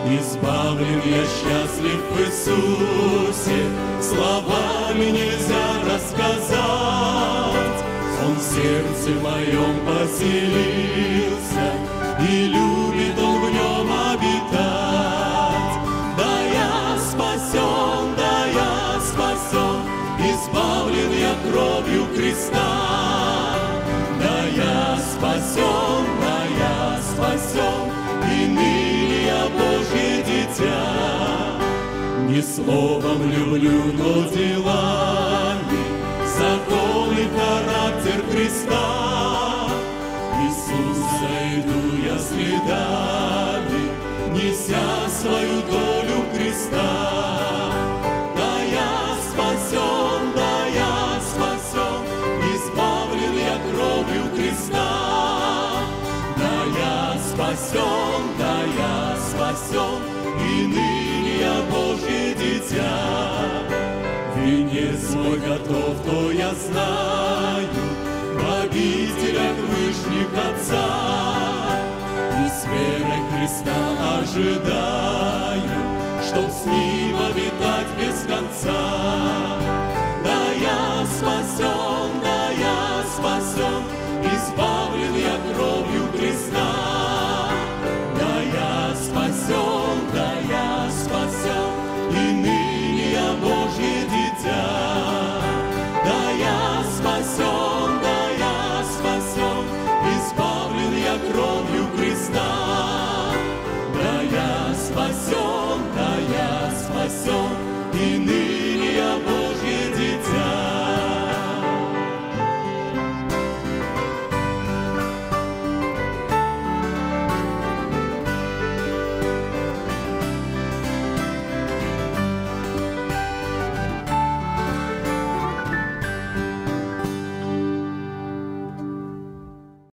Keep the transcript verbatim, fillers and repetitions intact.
Избавлен я, счастлив в Иисусе, словами нельзя рассказать. Он в сердце моем поселился, и любит Он в нем обитать. Да я спасен, да я спасен, избавлен я кровью креста. Да я спасен, да я спасен, и ныне я Божье дитя. Не словом люблю, но делами законы, характер Христа. Иисуса иду я следами, неся свою долю креста. Да я спасен, да я спасен, избавлен я кровью креста. Да я спасен, да я спасен, и ныне я Божье дитя. Венец мой готов, то я знаю, в обителях вышних Отца. И с верой Христа ожидаю, чтоб с Ним обитать без конца.